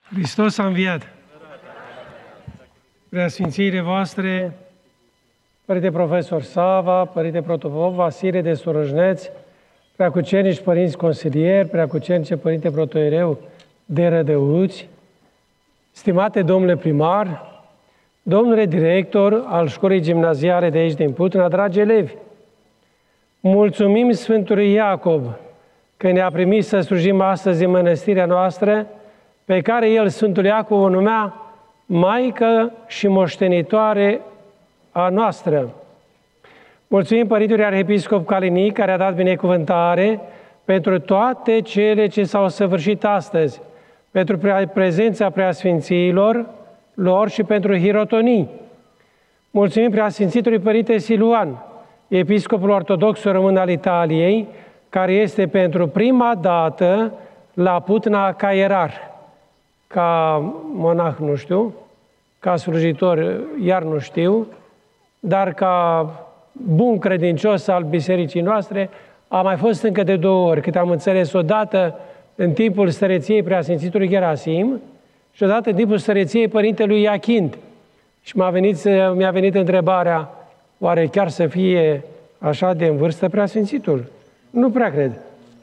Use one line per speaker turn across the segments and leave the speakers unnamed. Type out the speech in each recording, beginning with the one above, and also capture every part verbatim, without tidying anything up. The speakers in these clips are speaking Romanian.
Hristos a înviat! Preasfințiile voastre, Părinte Profesor Sava, Părinte Protopop Vasile de Sorojneț, Preacucernici Părinți Consilieri, Preacucernice Părinte Protoiereu de Rădăuți, stimate domnule primar, domnule director al școlii gimnaziale de aici din Putna, dragi elevi, mulțumim Sfântului Iacob că ne-a primit să slujim astăzi în mănăstirea noastră, pe care el, Sfântul Iacob, o numea Maică și moștenitoare a noastră. Mulțumim Părintele Arhiepiscop Calinic, care a dat binecuvântare pentru toate cele ce s-au săvârșit astăzi, pentru prezența preasfințiilor lor și pentru hirotonii. Mulțumim Preasfințitului Părinte Siluan, Episcopul Ortodox Român al Italiei, care este pentru prima dată la Putna ca ierar. Ca monah nu știu, ca slujitor iar nu știu, dar ca bun credincios al bisericii noastre a mai fost încă de două ori, cât am înțeles, odată în timpul stăreției Preasfințitului Gerasim și odată în timpul stăreției Părintelui Iachint. Și mi-a venit, mi-a venit întrebarea, oare chiar să fie așa de în vârstă Preasfințitul? Nu prea cred.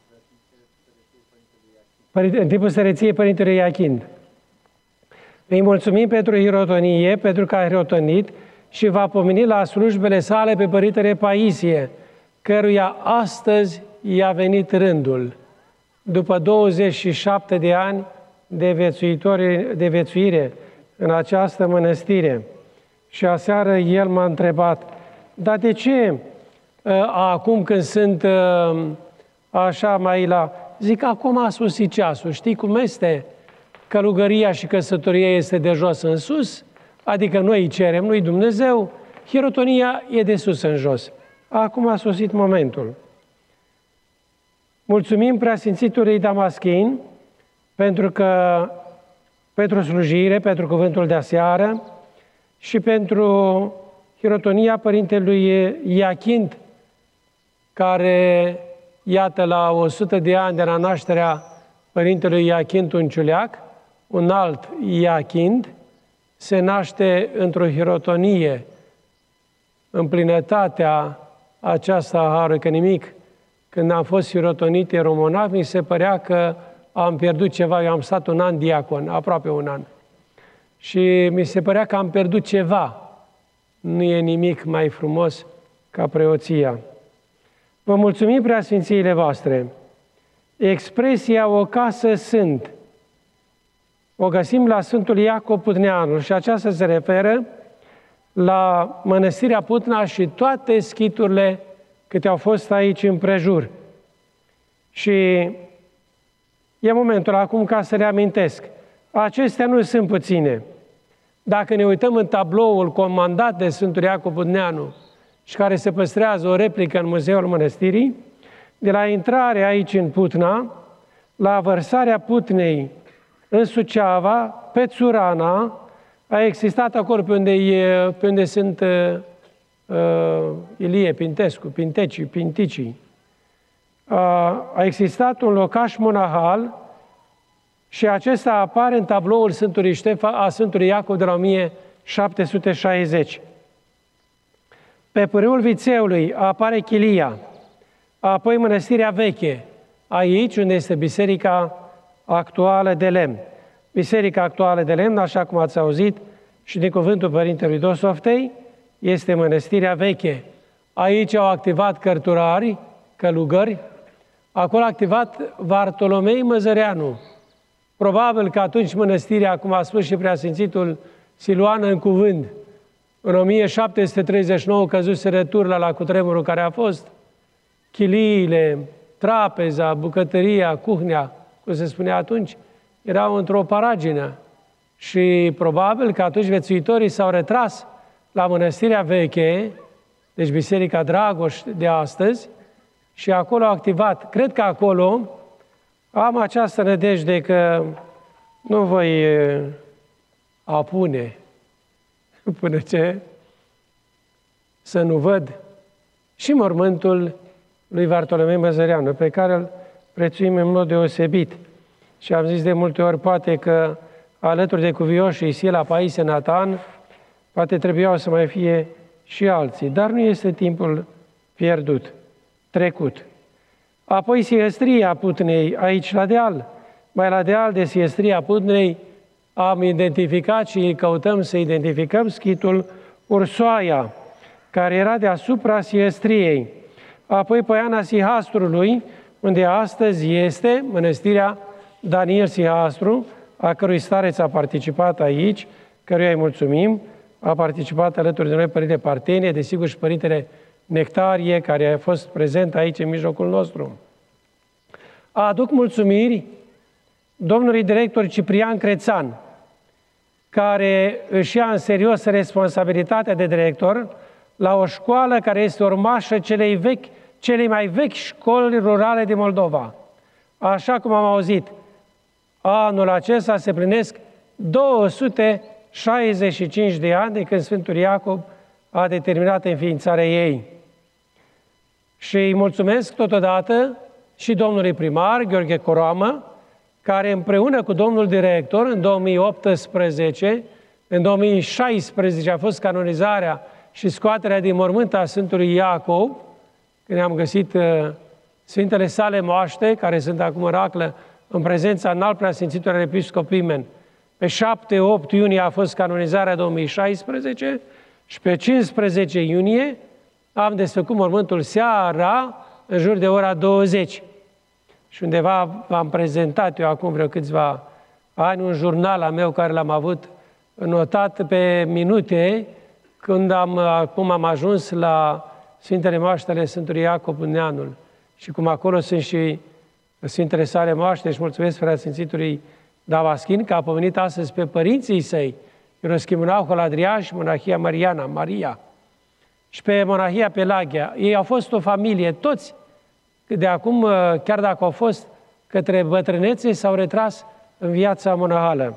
În timpul stăreției Părintelui Iachint. Îi mulțumim pentru hirotonie, pentru că a hirotonit și va pomeni la slujbele sale pe Părintele Paisie, căruia astăzi i-a venit rândul, după douăzeci și șapte de ani de, de viețuire în această mănăstire. Și aseară el m-a întrebat, dar de ce acum când sunt așa mai la... Zic, acum a sosit ceasul, știi cum este? Călugăria și căsătoria este de jos în sus, adică noi îi cerem, nu-i Dumnezeu, hirotonia e de sus în jos. Acum a sosit momentul. Mulțumim Preasfințitului Damaschin pentru că pentru slujire, pentru cuvântul de aseară și pentru hirotonia Părintelui Iachint, care, iată, la o sută de ani de la nașterea Părintelui Iachint Unciuleac, un alt Iachint, se naște într-o hirotonie, în plinătatea aceasta a Harului, că nimic, când am fost hirotonit eromonav, mi se părea că am pierdut ceva, eu am stat un an diacon, aproape un an, și mi se părea că am pierdut ceva. Nu e nimic mai frumos ca preoția. Vă mulțumim, Preasfințiile voastre. Expresia o casă sunt o găsim la Sfântul Iacob Putneanul și aceasta se referă la Mănăstirea Putna și toate schiturile câte au fost aici împrejur. Și e momentul acum ca să reamintesc. Acestea nu sunt puține. Dacă ne uităm în tabloul comandat de Sfântul Iacob Putneanu și care se păstrează o replică în Muzeul Mănăstirii, de la intrarea aici în Putna, la vărsarea Putnei în Suceava, pe Țurana, a existat acolo pe unde, e, pe unde sunt uh, uh, Ilie Pintescu, Pintecii, Pinticii. Uh, a existat un locaș monahal și acesta apare în tabloul Sfântului Ștefan, a Sfântului Iacob de la o mie șapte sute șaizeci. Pe pârâul Vițeului apare chilia, apoi Mănăstirea Veche, aici unde este biserica actuală de lemn. Biserica actuală de lemn, așa cum ați auzit și din cuvântul Părintelui Dosoftei, este Mănăstirea Veche. Aici au activat cărturari, călugări, acolo a activat Vartolomei Măzăreanu. Probabil că atunci mănăstirea, cum a spus și Preasfințitul Siluan în cuvânt, în o mie șapte sute treizeci și nouă căzuseră turla la cutremurul care a fost, chiliile, trapeza, bucătăria, cuhnea, cum se spunea atunci, erau într-o paragină. Și probabil că atunci viețuitorii s-au retras la Mănăstirea Veche, deci Biserica Dragoș de astăzi, și acolo au activat. Cred că acolo am această nădejde că nu voi apune până ce să nu văd și mormântul lui Vartolomei Măzăreanu, pe care îl prețuim în mod deosebit. Și am zis de multe ori, poate că alături de cuvioșii Sila, Paisie, Natan, poate trebuiau să mai fie și alții, dar nu este timpul pierdut, trecut. Apoi Siestria Putnei, aici la deal, mai la deal de Siestria Putnei, am identificat și căutăm să identificăm schitul Ursoaia, care era deasupra Siestriei. Apoi Poiana Sihastrului, unde astăzi este mănăstirea Daniel Sihastru, a cărui stareț a participat aici, căruia îi mulțumim, a participat alături de noi Părintele Partenie, desigur și Părintele Nectarie, care a fost prezent aici în mijlocul nostru. Aduc mulțumiri domnului director Ciprian Crețan, care își ia în serios responsabilitatea de director la o școală care este urmașă celei vechi, celei mai vechi școli rurale din Moldova. Așa cum am auzit, anul acesta se plinesc două sute șaizeci și cinci de ani de când Sfântul Iacob a determinat înființarea ei. Și îi mulțumesc totodată și domnului primar, Gheorghe Coroamă, care împreună cu domnul director în două mii optsprezece, în două mii șaisprezece a fost canonizarea și scoaterea din mormânt a Sfântului Iacob, când am găsit uh, Sfintele sale moaște, care sunt acum în raclă, în prezența înalt preasfințitului episcop Pimen. Pe șapte opt iunie a fost canonizarea două mii șaisprezece și pe cincisprezece iunie am desfăcut mormântul seara, în jur de ora douăzeci. Și undeva v-am prezentat eu acum vreo câțiva ani un jurnal al meu care l-am avut notat pe minute când am, acum am ajuns la Sfintele Moaște ale Sfântului Iacob Neanul. Și cum acolo sunt și Sfintele sale moaște, și mulțumesc preasfințitului Davaschin că a pomenit astăzi pe părinții săi, Ieroschimmonahul Adrian și monahia Mariana, Maria, și pe monahia Pelagia. Ei au fost o familie, toți, de acum, chiar dacă au fost către bătrânețe, s-au retras în viața monahală.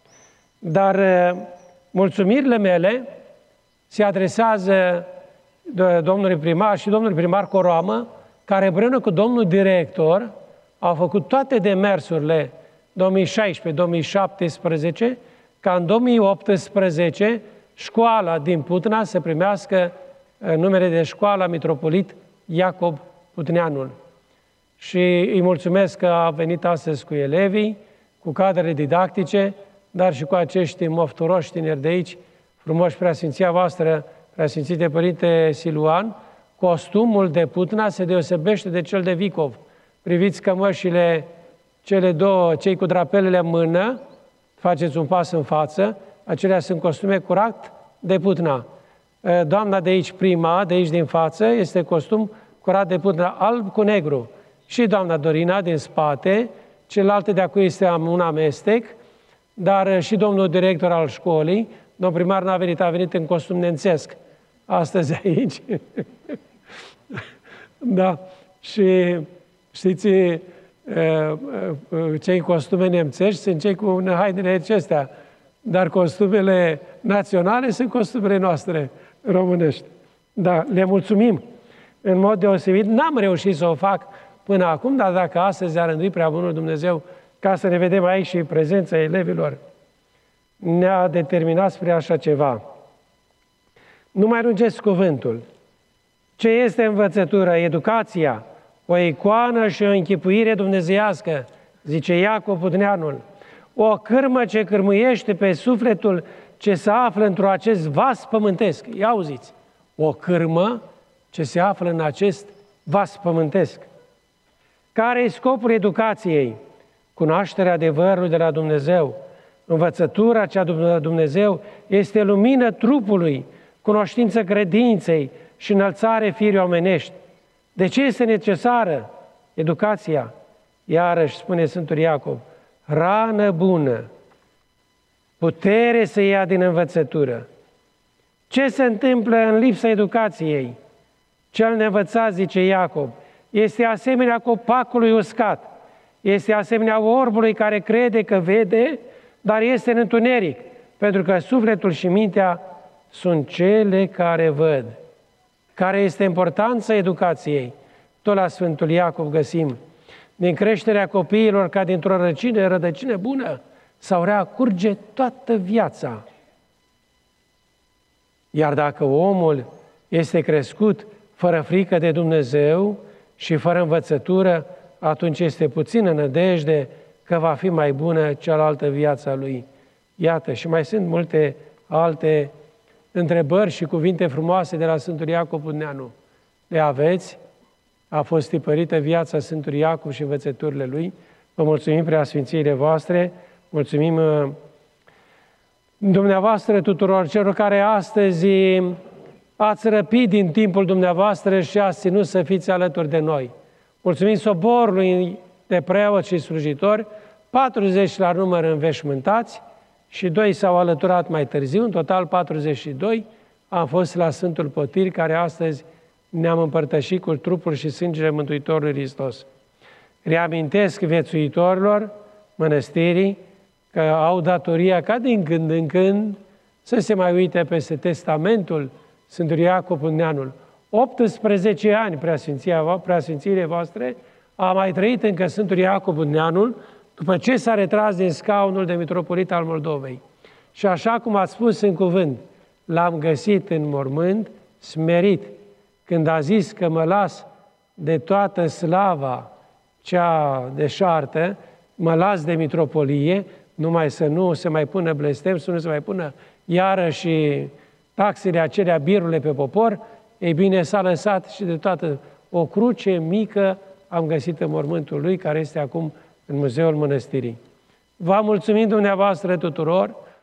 Dar mulțumirile mele se adresează domnului primar și domnului primar Coroamă, care împreună cu domnul director au făcut toate demersurile două mii șaisprezece două mii șaptesprezece, ca în două mii optsprezece școala din Putna să primească numele de școala Mitropolit Iacob Putneanul. Și îi mulțumesc că a venit astăzi cu elevii, cu cadrele didactice, dar și cu acești mofturoși tineri de aici, frumoși preasfinția voastră, preasfințite Părinte Siluan. Costumul de Putna se deosebește de cel de Vicov. Priviți cămășile, cele două, cei cu drapelele în mână, faceți un pas în față, acelea sunt costume curat de Putna. Doamna de aici, prima, de aici din față, este costum curat de Putna, alb cu negru. Și doamna Dorina din spate, celelalte de acolo este un amestec, dar și domnul director al școlii, domnul primar n-a venit, a venit în costum nemțesc astăzi aici. Da, și știți, cei cu costume nemțești sunt cei cu hainele acestea, dar costumele naționale sunt costumele noastre românești. Da, le mulțumim în mod deosebit. N-am reușit să o fac până acum, dar dacă astăzi a rânduit prea bunul Dumnezeu ca să ne vedem aici și prezența elevilor, ne-a determinat spre așa ceva. Nu mai lungesc cuvântul. Ce este învățătura? Educația, o icoană și o închipuire dumnezeiască, zice Iacob Putneanul. O cârmă ce cârmuiește pe sufletul ce se află într-o acest vas pământesc. Ia auziți, o cârmă ce se află în acest vas pământesc. Care e scopul educației? Cunoașterea adevărului de la Dumnezeu. Învățătura cea de la Dumnezeu este lumină trupului, cunoștință credinței și înălțare firii omenești. De ce este necesară educația? Iarăși spune Sfântul Iacob, rană bună, putere să ia din învățătură. Ce se întâmplă în lipsa educației? Cel neînvățat, zice Iacob, este asemenea copacului uscat, este asemenea orbului care crede că vede, dar este în întuneric, pentru că sufletul și mintea sunt cele care văd. Care este importanța educației? Tot la Sfântul Iacob găsim. Din creșterea copiilor ca dintr-o rădăcină, rădăcină bună, sau rea curge toată viața. Iar dacă omul este crescut fără frică de Dumnezeu și fără învățătură, atunci este puțină nădejde că va fi mai bună cealaltă viața lui. Iată, și mai sunt multe alte întrebări și cuvinte frumoase de la Sfântul Iacov Budneanu. Le aveți? A fost tipărită viața Sfântului Iacov și învățăturile lui. Vă mulțumim preasfințiile voastre, mulțumim dumneavoastră tuturor celor care astăzi ați răpit din timpul dumneavoastră și ați ținut să fiți alături de noi. Mulțumim soborului de preoți și slujitori, patruzeci la număr înveșmântați și doi s-au alăturat mai târziu, în total patruzeci și doi am fost la Sfântul Potir, care astăzi ne-am împărtășit cu trupul și sângele Mântuitorului Hristos. Reamintesc viețuitorilor mănăstirii că au datoria ca din când în când să se mai uite peste testamentul Sfântului Iacov Budneanul. optsprezece ani, preasfințiile voastre, a mai trăit încă Sfântul Iacov Budneanul, după ce s-a retras din scaunul de mitropolit al Moldovei. Și așa cum ați spus în cuvânt, l-am găsit în mormânt, smerit, când a zis că mă las de toată slava cea deșartă, mă las de mitropolie, numai să nu se mai pună blestem, să nu se mai pună iarăși taxele acelea, birurile pe popor, ei bine, s-a lăsat și de toată o cruce mică am găsit în mormântul lui, care este acum în Muzeul Mănăstirii. Vă mulțumim dumneavoastră tuturor,